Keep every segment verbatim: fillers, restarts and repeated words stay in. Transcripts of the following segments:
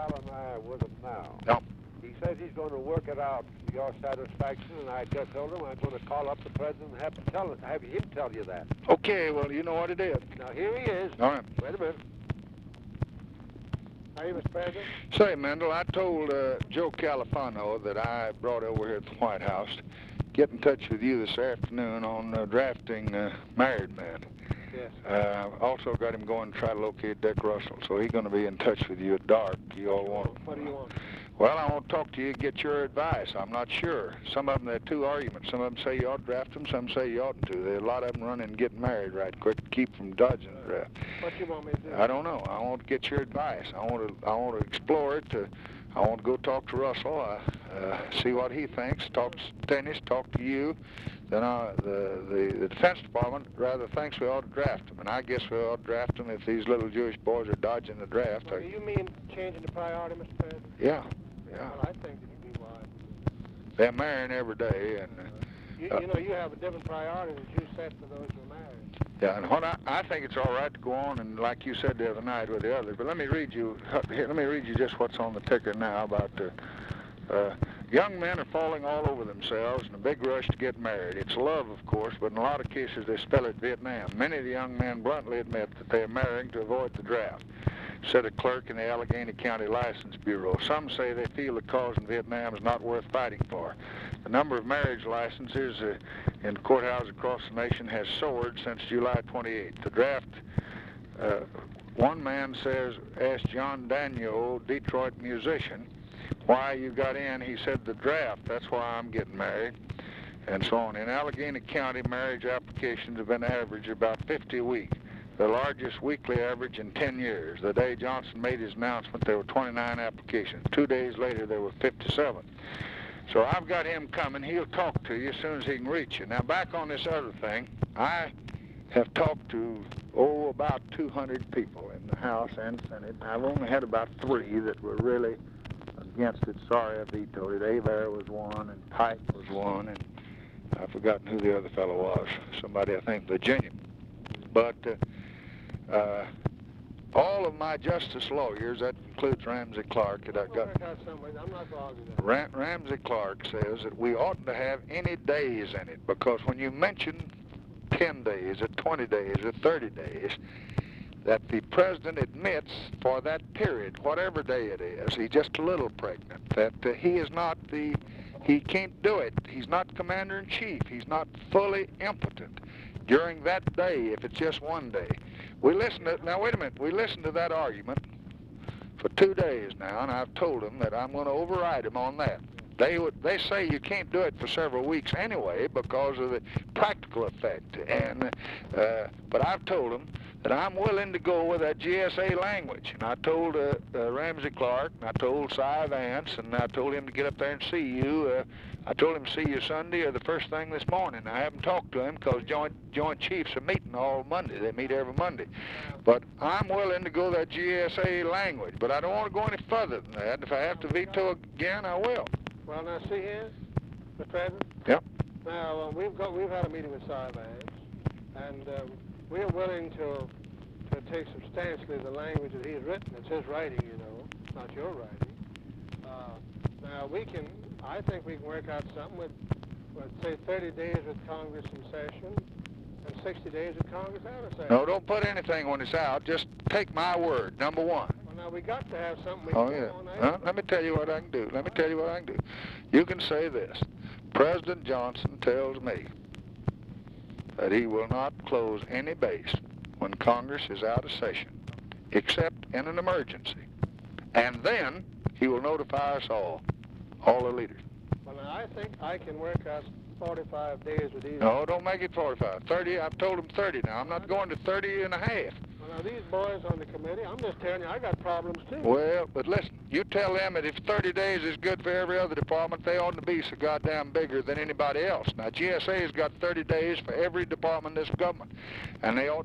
fellow and I are with him now. No. He says he's going to work it out to your satisfaction, and I just told him I'm going to call up the president and have, to tell, have him tell you that. Okay, well, you know what it is. Now, here he is. All right. Wait a minute. Hey, Mister President. Say, Mendel, I told uh, Joe Califano that I brought over here at the White House to get in touch with you this afternoon on uh, drafting uh, married men. Yes. Uh, also got him going to try to locate Dick Russell, so he's going to be in touch with you at dark. You all want? What do you want? Well, I want to talk to you and get your advice. I'm not sure. Some of them, there are two arguments. Some of them say you ought to draft them, some say you oughtn't to. There are a lot of them running and getting married right quick to keep from dodging the draft. What do you want me to do? I don't know. I want to get your advice. I want to. I want to explore it. To, I want to go talk to Russell, uh, uh, see what he thinks. Talk to tennis. Talk to you. Then I, the, the the Defense Department rather thinks we ought to draft them, and I guess we ought to draft them if these little Jewish boys are dodging the draft. Well, do you mean changing the priority, Mister President? Yeah. Yeah. Well, I think that you'd be wise. They're marrying every day, and uh, you, uh, you know you have a different priority that you set for those who are married. Yeah, and what I, I think it's all right to go on and like you said the other night with the others. But let me read you here. Let me read you just what's on the ticker now about uh, uh, young men are falling all over themselves in a big rush to get married. It's love, of course, but in a lot of cases they spell it Vietnam. Many of the young men bluntly admit that they are marrying to avoid the draft, said a clerk in the Allegheny County License Bureau. Some say they feel the cause in Vietnam is not worth fighting for. The number of marriage licenses uh, in courthouses across the nation has soared since July twenty-eighth. The draft, uh, one man says, asked John Daniel, Detroit musician, why you got in. He said, the draft, that's why I'm getting married, and so on. In Allegheny County, marriage applications have been average about fifty a week, the largest weekly average in ten years. The day Johnson made his announcement, there were twenty-nine applications. Two days later, there were fifty-seven. So I've got him coming. He'll talk to you as soon as he can reach you. Now, back on this other thing, I have talked to, oh, about two hundred people in the House and Senate. I've only had about three that were really against it. Sorry, I vetoed it. Aver was one, and Pike was one, and I've forgotten who the other fellow was. Somebody, I think, Virginia. But uh, uh, all of my justice lawyers, that includes Ramsey Clark, that I got. I'm not arguing that. Ram Ramsey Clark says that we oughtn't to have any days in it, because when you mention ten days or twenty days or thirty days, that the president admits for that period, whatever day it is, he's just a little pregnant, that uh, he is not the, he can't do it. He's not commander-in-chief. He's not fully impotent during that day, if it's just one day. We listened to, now wait a minute, we listened to that argument for two days now, and I've told them that I'm going to override them on that. They would, they say you can't do it for several weeks anyway because of the practical effect. And uh, but I've told them that I'm willing to go with that G S A language. And I told uh, uh, Ramsey Clark, and I told Cy Vance, and I told him to get up there and see you. Uh, I told him to see you Sunday or the first thing this morning. I haven't talked to him because Joint Joint Chiefs are meeting all Monday. They meet every Monday. But I'm willing to go that G S A language. But I don't want to go any further than that. If I have to veto again, I will. Well, now see here, Mister President. Yep. Now uh, we've got we've had a meeting with Cy Vance, and um, we're willing to to take substantially the language that he's written. It's his writing, you know. It's not your writing. Uh, now we can. I think we can work out something with, with say, thirty days with Congress in session, and sixty days with Congress out of session. No, don't put anything when it's out. Just take my word. Number one. Now, we got to have something we oh, can yeah. on Well, let me tell you what I can do. Let me tell you what I can do. You can say this. President Johnson tells me that he will not close any base when Congress is out of session, except in an emergency. And then he will notify us all, all the leaders. Well, now, I think I can work out forty-five days with these. No, don't make it forty-five. thirty, I've told him thirty now. I'm not going to thirty and a half. Now, these boys on the committee, I'm just telling you, I got problems, too. Well, but listen, you tell them that if thirty days is good for every other department, they ought to be so goddamn bigger than anybody else. Now, G S A's got thirty days for every department in this government, and they ought to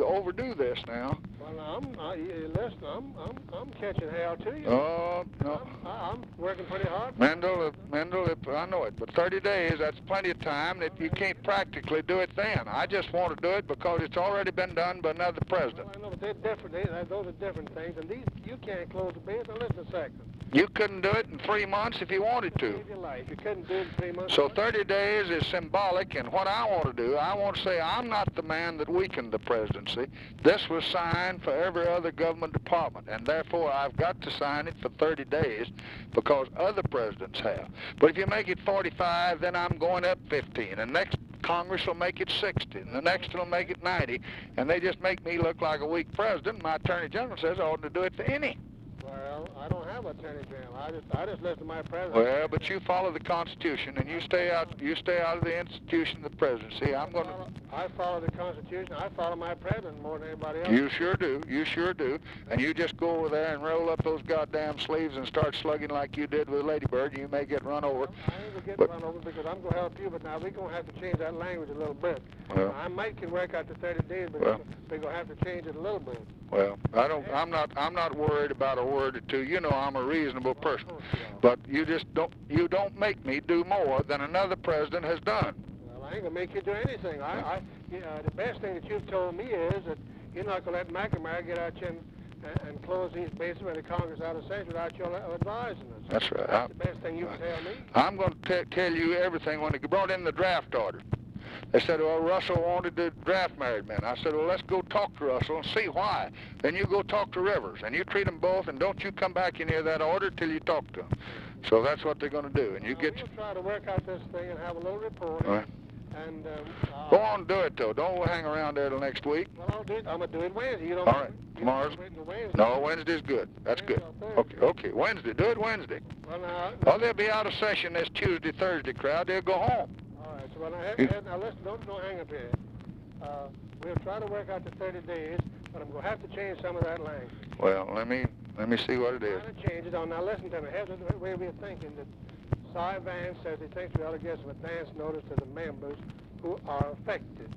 to overdo this now. Well, I'm, I, listen, I'm, I'm, I'm catching hell too. You know. Oh, no. I'm, I'm working pretty hard. Mendel, if, Mendel, if, I know it, but thirty days, that's plenty of time if you can't practically do it then. I just want to do it because it's already been done by another president. Well, I know, but they're different. They, those are different things, and these, you can't close the business. Now, listen a second. You couldn't do it in three months if you wanted to. Save your life. You couldn't do it in three months. So thirty days is symbolic, and what I want to do, I want to say I'm not the man that weakened the presidency. This was signed for every other government department, and therefore I've got to sign it for thirty days because other presidents have. But if you make it forty-five, then I'm going up fifteen, and next Congress will make it sixty, and the next will make it ninety, and they just make me look like a weak president. My Attorney General says I ought to do it for any. Well, I don't have an attorney general. I just, I just listen to my president. Well, but you follow the Constitution, and you stay out. You stay out of the institution of the presidency. I'm going to. I follow the Constitution. I follow my president more than anybody else. You sure do. You sure do. And you just go over there and roll up those goddamn sleeves and start slugging like you did with Lady Bird. You may get run over. Well, I ain't gonna get but, run over because I'm gonna help you. But now we're gonna have to change that language a little bit. Well, I might can work out the thirty days, but well, we're gonna have to change it a little bit. Well, I don't. I'm not. I'm not worried about a word or two. You know, I'm a reasonable person. But you just don't. You don't make me do more than another president has done. Well, I ain't gonna make you do anything. I, I, you know, the best thing that you've told me is that you're not gonna let McNamara get out you and, and, and close these bases with the Congress out of session without your advising us. That's right. That's the best thing you can tell me. I'm going to tell you everything. When they brought in the draft order, they said, well, Russell wanted to draft married men. I said, well, let's go talk to Russell and see why. Then you go talk to Rivers, and you treat them both, and don't you come back in here that order till you talk to them. So that's what they're going to do. And you well, get. We'll try to work out this thing and have a little report. All right. And um, uh, go on, do it though. Don't hang around there till next week. Well, I'll do it. I'm gonna do it Wednesday. You don't. All right. You Tomorrow's. don't Wednesday. No, Wednesday's good. That's good. Okay. Okay. Wednesday. Do it Wednesday. Well, now. Oh, they'll be out of session this Tuesday, Thursday crowd. They'll go home. All right. So when I have, now listen, don't don't hang up here. Uh, we'll try to work out the thirty days, but I'm gonna have to change some of that language. Well, let me let me see what it is. I'm trying to change it. On now, listen to me. Here's the way we're thinking. That Cy Vance says he thinks we ought to get some advance notice to the members who are affected.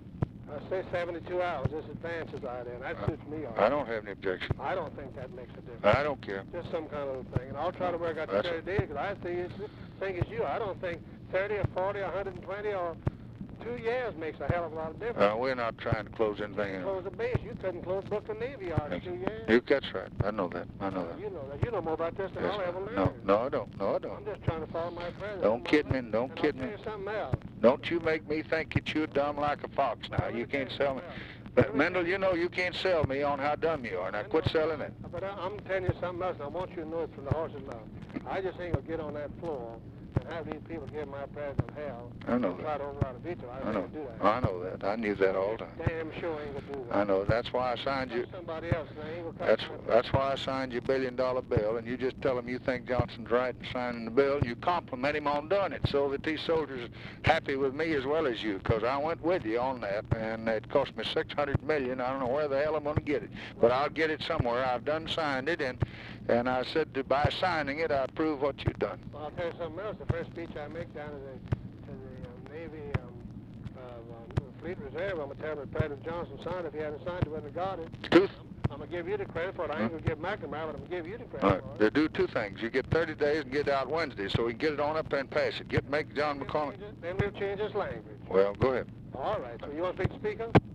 I say seventy-two hours. This advance is out there, and that suits me. All right. I don't have any objection. I don't think that makes a difference. I don't care. Just some kind of thing, and I'll try to work out the That's thirty days because I think it's the thing as you. I don't think thirty or forty or one hundred twenty or two years makes a hell of a lot of difference. Uh, we're not trying to close anything in. Close the base. You couldn't close Brooklyn Navy Yard in two years. You, that's right. I know that. I know that. You know that. You know more about this than Yes, I'll ever learn. no, no, I don't. No, I I'm don't. just trying to follow my president. Don't kid me. Don't and kid I'll me. tell you something else. Don't you make me think that you're dumb like a fox now. You can't sell me. But Mendel, you know you can't sell me on how dumb you are. Now quit selling it. But I, I'm telling you something else, and I want you to know it from the horse's mouth. I just ain't gonna get on that floor and have these people give my president hell. I know and try that. to override a veto. I, I know. ain't gonna do that. I know that. I knew that all the time. Damn sure ain't gonna do that. I know. That's why I signed you. Somebody else. And I ain't gonna That's cost my that's why I signed your billion dollar bill, and you just tell him you think Johnson's right in signing the bill, and you compliment him on doing it, so that these soldiers are happy with me as well as you, because I went with you on that, and it cost me six hundred million dollars. I don't know where the hell I'm going to get it, but I'll get it somewhere. I've done signed it, and and I said that by signing it, I prove what you've done. Well, I'll tell you something else. The first speech I make down to the to the um, Navy um, uh, um, Fleet Reserve, I'm gonna tell the President Johnson signed. If he hadn't signed, he wouldn't have got it. Two. I'm gonna give you the credit for it. I ain't gonna give McNamara, but I'm gonna give you the credit All right. for it. They do two things. You get thirty days and get it out Wednesday, so we can get it on up there and pass it. Get make John Then we'll McConnell. change it- Then we'll change this language. Well, go ahead. All right. So you want to speak to speaker?